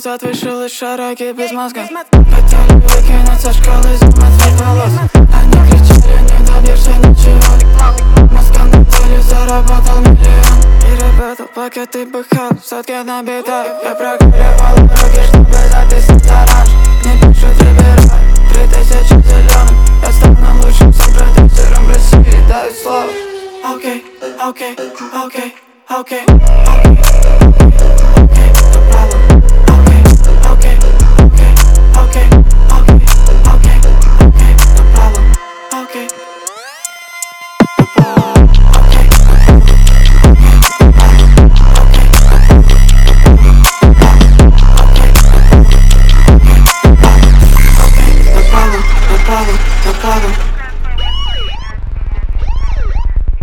назад вышел из шароги без мозга. Хотели выкинуть со школы зимой цвет волос. Они кричали, не добьешься ничего. Мозга на теле заработал миллион. И работал, пока ты бухал в сотке на битах. Я прогоревал дороги, чтобы записать оранж. Не пишут, выбирай 3000 зеленых. Я стану лучшим сам продюсером России, даю слово. Окей, окей, окей, окей, окей. No problem.